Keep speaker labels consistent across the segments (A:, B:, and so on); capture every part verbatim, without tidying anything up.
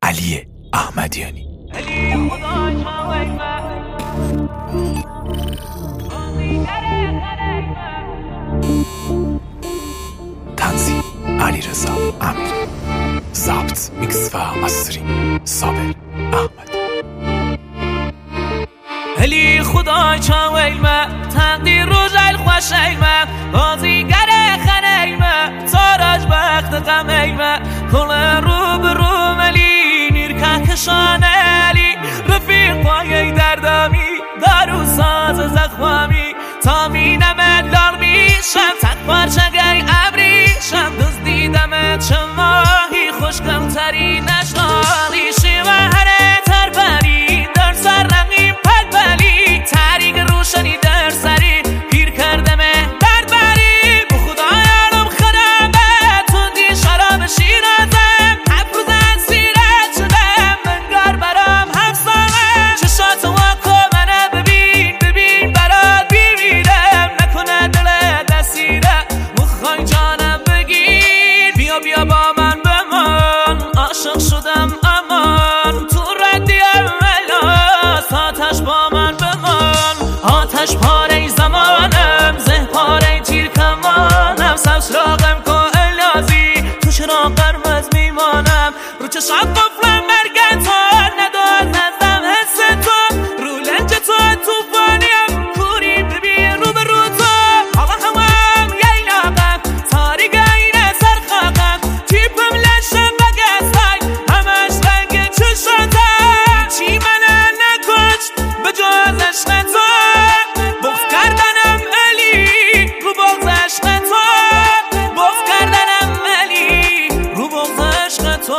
A: علی احمدیانی. تنظیم علیرضا امیری. ضبط، میکس و مسترینگ صابر احمد.
B: علی خدای چاویلمه تقدیر رو جل خوشیلمه بازیگر خنیلمه تاراج بخت غمیلمه کل رو برو ملی نیرکه کشان علی رفیق پایه دردامی دارو ساز زخوامی تا مینمت لال میشم تک پارچه گی ابریشم دوست دیدمت چه ماهی خوشگم تری نشنالی شیوه هره تر بری در سر رقیم پل بلی تریق روشنی در سری پیر کردمه درد بری به خدا یارم خرمه توندی شراب شیرازم هفت روزن سیرت شدم منگار برام همسامه چشات واکو منه ببین ببین برات بیمیرم نکنه دل دستیره مخوای جانم بگیر بیا بیا با من بمان عاشق شدم امان تو ردی اولاست آتش با من بمان آتش پاره زمانم زه پاره تیر کمانم سبز راقم که الازی تو چرا قرمز میمانم رو چشم قفلم مرگن تو نداد نزدم حس تو رو لنج تو توفانیم کوری ببین رو به رو تو حالا همم ییلاقم تاریک اینه سرخاقم تیپم لشم بگستای همش رنگ چشاتم چی منه نکشت به جز عشق تو بغض کردنم علی رو بغض عشق تو بغض کردنم علی رو بغض عشق تو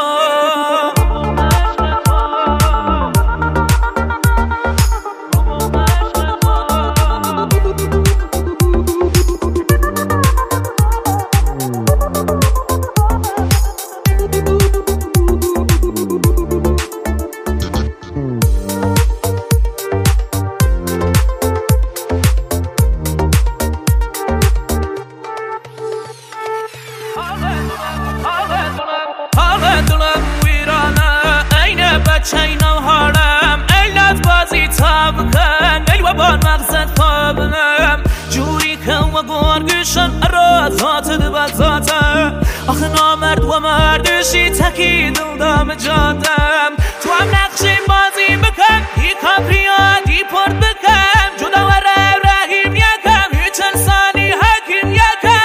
B: چینم حالم ایلت بازی تا بکن ای و بار مغزت خوابنم جوری که و گرگشن را ذات دو ذاتم آخه نامرد و مردشی تکی دل دام جادم تو هم نقشی بازی بکن ای کابریا دی پرد بکن جدا و رو رحیم یکم هیچ انسانی حکیم یکم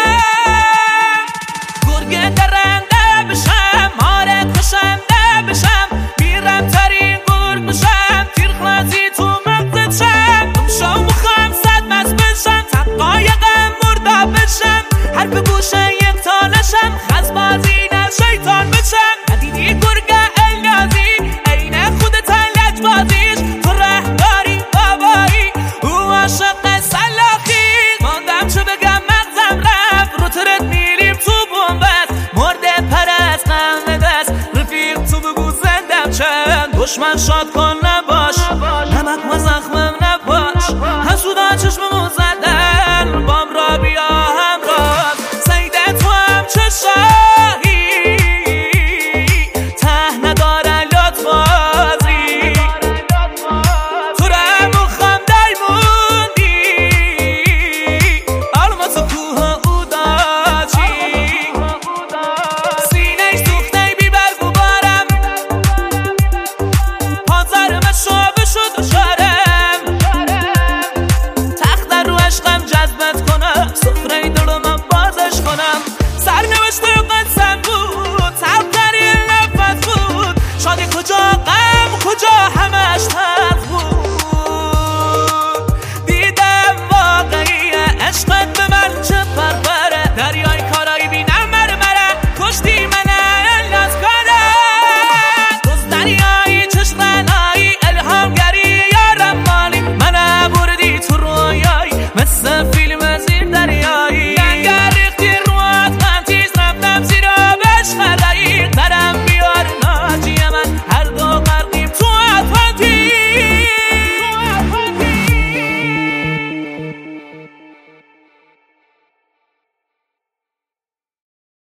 B: گرگه درنده بشم ماره کشنده بشم بیرم ترین گرگ بشم تیر خلازی تو مقدت شم دمشو بخوام صد مست بشم تقایقم مردا بشم حرف گوشه یک تا نشم خز بازی نه شیطان بشم ندیدی گرگه النازی اینه خودت لج بازیش تو رهداری بابایی او عاشق سلاخی ماندم چه بگم مغزم رفت رو ترت میلیم تو بومبست مرده پرست قهنه دست رفیق تو بگو زندم چند دشمن شاد کن نباش نمک و زخمم